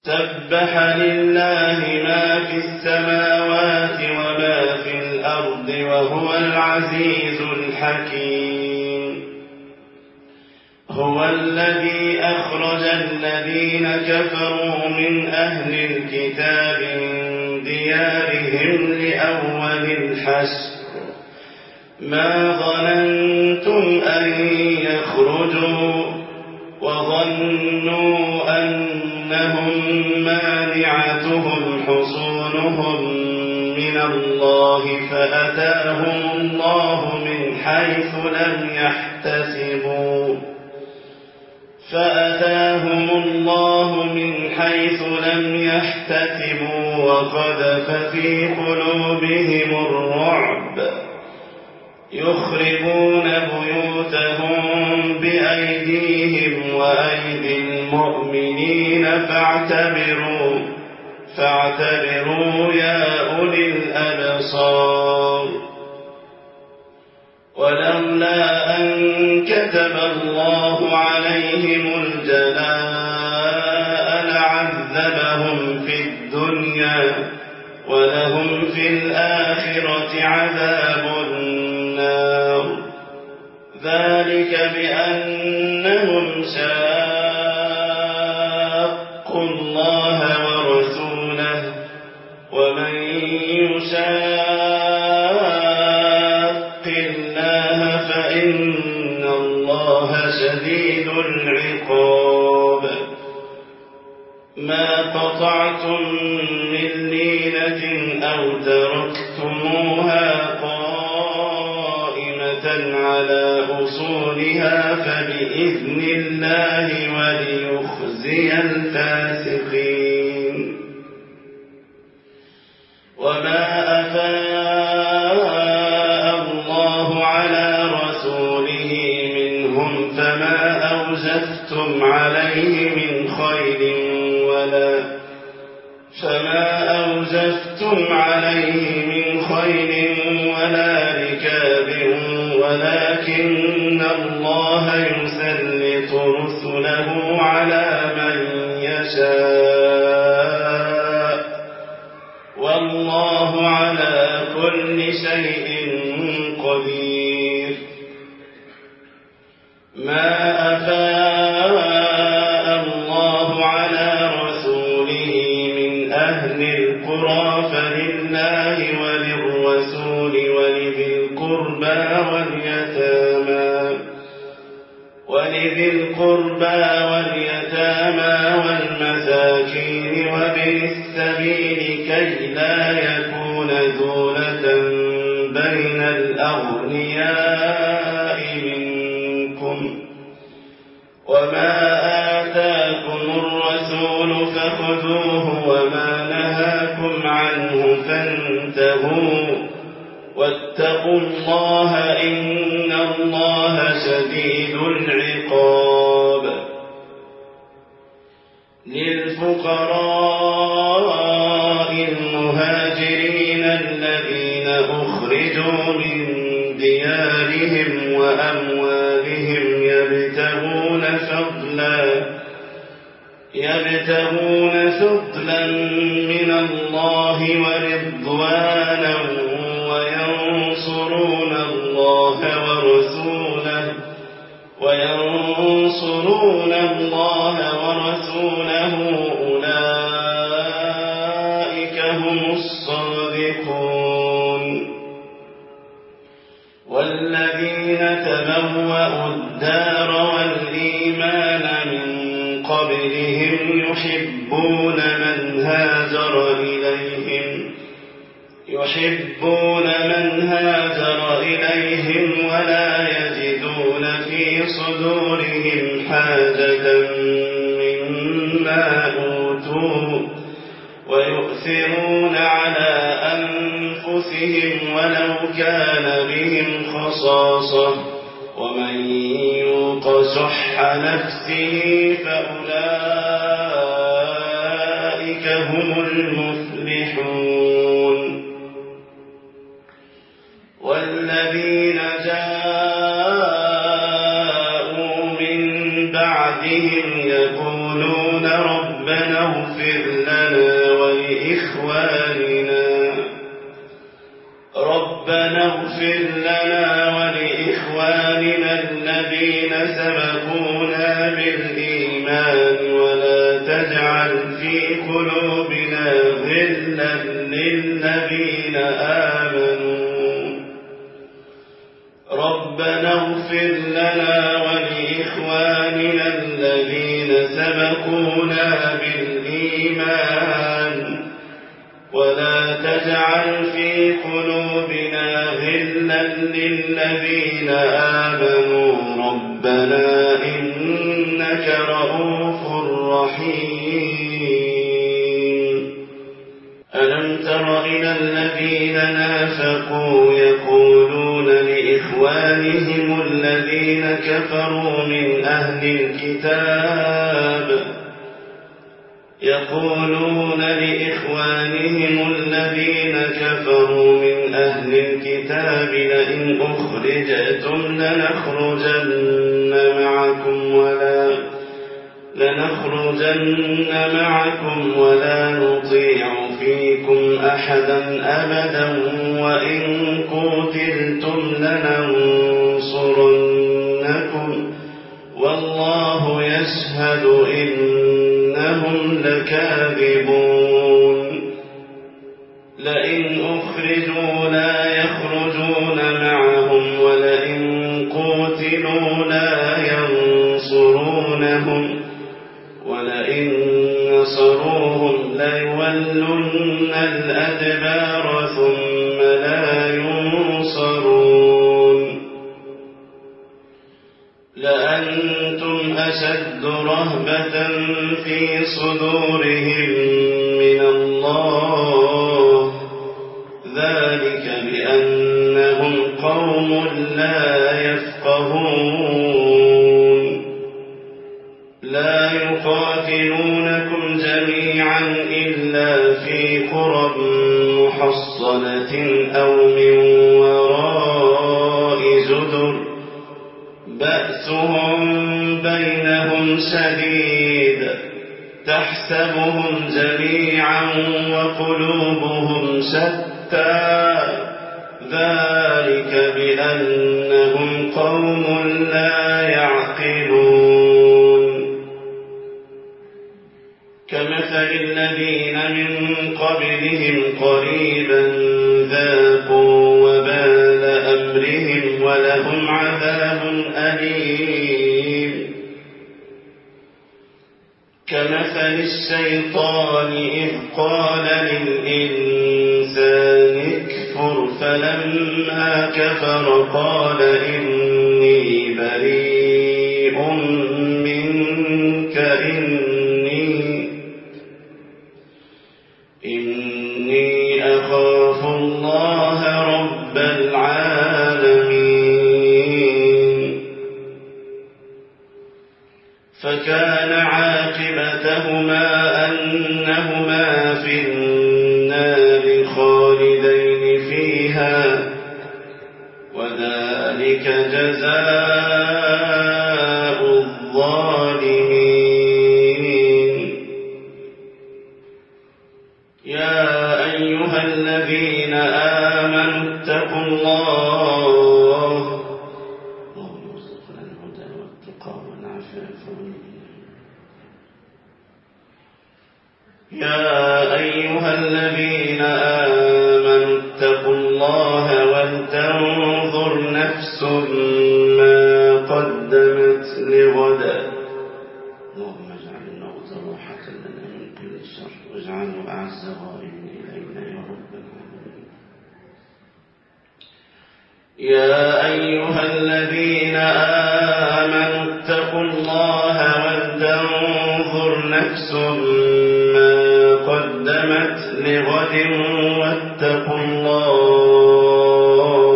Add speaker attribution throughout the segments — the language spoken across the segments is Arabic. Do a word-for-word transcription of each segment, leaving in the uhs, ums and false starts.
Speaker 1: سبح لله ما في السماوات وما في الأرض وهو العزيز الحكيم. هو الذي أخرج الذين كفروا من أهل الكتاب من ديارهم لأول الحشر ما ظننتم أن يخرجوا وظنوا أنهم مانعتهم حصونهم من الله فأتاهم الله من حيث لم يحتسبوا فأتاهم الله من حيث لم يحتسبوا وقذف في قلوبهم الرعب يخربون بيوتهم بأيديهم وأيدي المؤمنين فاعتبروا فاعتبروا يا أولي الأبصار. ولولا أن كتب الله عليهم الجلاء لعذبهم في الدنيا ولهم في الآخرة عذاب النار ذلك بأنهم شاقوا الله ورسوله ومن يشاق الله فإن الله شديد العقاب. ما قطعتم من لينة أو تركتموها قائمة على أصولها فبإذن الله وليخزي الفاسقين. وما أفاء الله على رسوله منهم فما أوجفتم عليه من خيل ولا فما أوجفتم عليه من خيل ولا ركاب ولكن الله يسلط رسله على من يشاء والله على كل شيء قدير. ما أفاء الله على رسوله من أهل القرى فلله وللرسول ولذي القربى واليتامى ولذي القربى واليتامى والمساكين وابن السبيل كي لا يكون دولة بين الأغنياء منكم. وما آتاكم الرسول فخذوه وما نهاكم عنه فانتهوا واتقوا الله إن الله شديد العقاب. للفقراء المهاجرين الذين أخرجوا من ديارهم وأموالهم يبتغون فضلا يبتغون فضلا من الله ورضوانا وينصرون الله ورسوله وينصرون الله ورسوله أولئك هم الصادقون. والذين تبوأوا الدار والإيمان من قبلهم يحبون من هاجر إليهم يحبون من هاجر إليهم ولا يجدون في صدورهم حاجة مما أوتوا ويؤثرون على أنفسهم ولو كان بهم خصاصة ومن يوق شح نفسه فأولئك هم المفلحون. والذين جاءوا من بعدهم يقولون ربنا اغفر اغفر لنا ولإخواننا ربنا اغفر لنا ولإخواننا الذين سبقونا بالإيمان ولا تجعل في قلوبنا غلا للذين آمنوا ربنا اغفر لنا ولإخواننا الذين سبقونا بالإيمان ولا تجعل في قلوبنا غلا للذين آمنوا ربنا إنك رؤوف رحيم ألم تر إلى الذين نافقوا يقولون لإخوانهم الذين كفروا من أهل الكتاب يقولون لإخوانهم الذين كفروا من أهل الكتاب لئن أخرجتم لنخرجن معكم ولا لنخرجن معكم ولا نطيع فيكم أحدا أبدا وإن قتلتم لننصرنكم والله يشهد إنهم لكاذبون لئن أخرجوا لا يخرجون معهم ولئن قتلوا لا ينصرونهم ولئن نصروهم ليولن الأدبار ثم لا ينصرون لأنتم أشد رهبة في صدورهم من الله ذلك بأنهم قوم لا يفقهون لا يقاتلونكم جميعا إلا في قرى محصنة أو من وراء جدر بأسهم بينهم شديد تحسبهم جميعا وقلوبهم شتى ذلك بأنهم قوم لا يعقلون كمثل الذين من قبلهم قريبا ذاقوا وبال أمرهم ولهم عذاب أليم كمثل الشيطان إذ قال للإنسان اكفر فلما كفر قال إني بريء منك إني إني أخاف الله رب العالمين فكان عاقبتهما أنهما في النار خالدين فيها وذلك جزاء الظالمين يا أيها الذين آمنوا اتقوا الله اللهم ارزقنا الهدى والتقى والعفاف يا أيها الذين آمنوا اتقوا الله ولتنظر نفس ما قدمت لغد اللهم اجعل الموت راحة لنا من كل شر واجعله أعز غائب إلينا يا رب العالمين يا أيها الذين آمنوا اتقوا الله ولتنظر نفس ما قدمت لغد واتقوا الله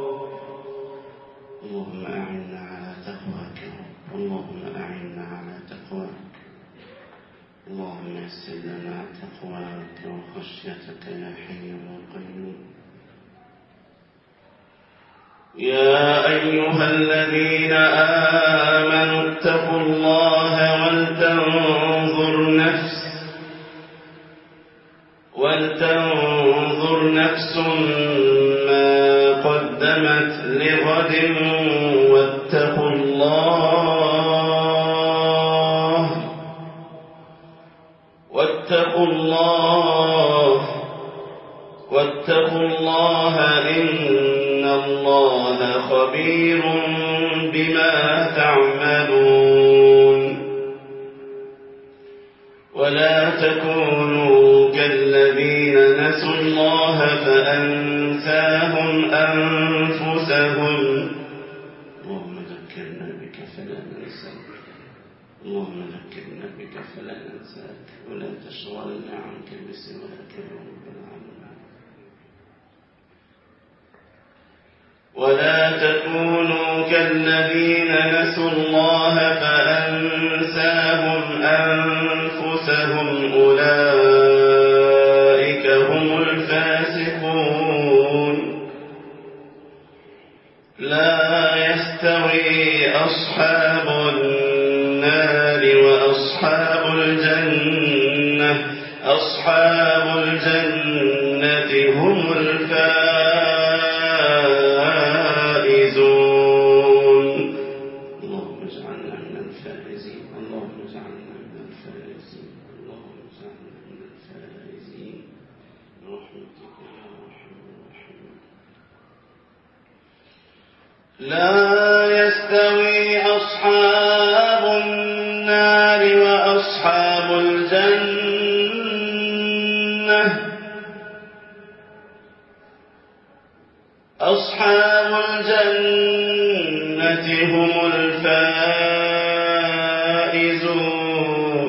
Speaker 1: اللهم أعنا على تقواك اللهم أعنا على تقواك اللهم يسر لنا تقواك وخشيتك يا حي يا قيوم يا أيها الذين آمنوا اتقوا الله ولتنظر نفس ولتنظر نفس ما قدمت لغد واتقوا الله واتقوا الله واتقوا الله إن الله خبير بما تعملون. ولا تكونوا كالذين نسوا الله فأنساهم أنفسهم. اللهم ذكرنا بك فلا ننساك اللهم ذكرنا بك فلا ننساك ولا تشغلنا عنك بسواك يا رب العالمين. ولا تكونوا كالذين نسوا الله فأنساهم أنفسهم أولئك هم الفاسقون. لا يستوي أصحاب النار وأصحاب الجنة أصحاب الجنة هم الفائزون. اللهم اجعلنا من الفائزين اللهم اجعلنا من الفائزين اللهم اجعلنا من الفائزين برحمتك يا أرحم الراحمين. لا يستوي أصحاب النار وأصحاب الجنة أصحاب الجنة هم الفائزون.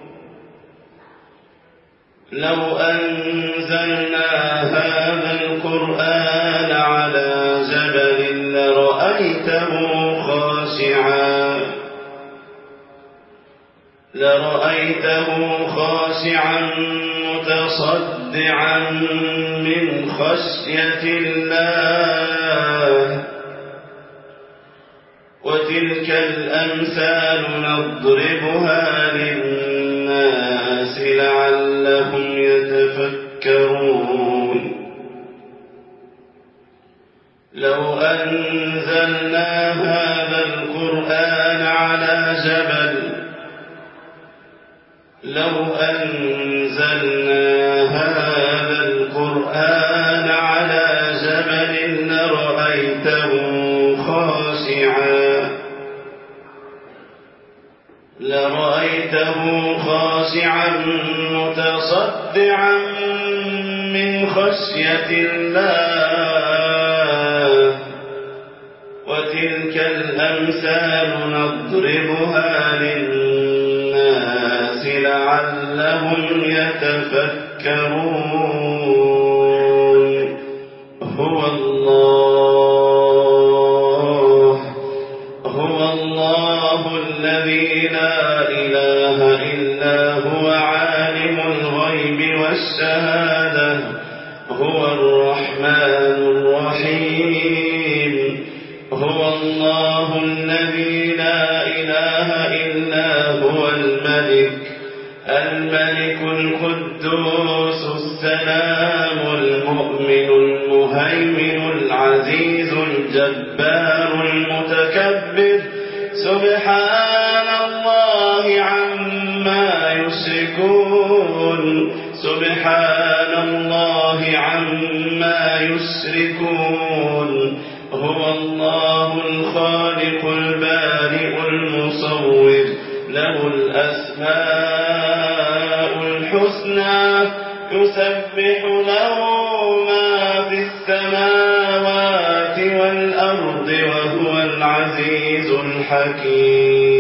Speaker 1: لو أنزلنا هذا القرآن على جبل لرأيته خاشعا لرأيته خاشعا متصدعا من خشية الله. وتلك الأمثال نضربها للناس لعلهم يتفكرون. لو أنزلنا هذا القرآن على جبل لو أنزلنا هذا القرآن على جبل لرأيته خاشعا لرأيته خاشعا متصدعا من خشية الله. وتلك الأمثال نضربها للناس لعلهم يتفكرون. هو الله هو الله الذي لا إله إلا هو عالم الغيب والشهادة هو الرحمن الرحيم. هو الله الذي لا إله إلا هو الملك الملك القدوس السلام المؤمن المهيمن العزيز الجبار المتكبر. سبحان الله عما يشركون سبحان الله عما يشركون. هو الله الخالق البارئ المصور له الأسماء الحسنى يسبح له ما في السماوات والأرض وهو العزيز الحكيم.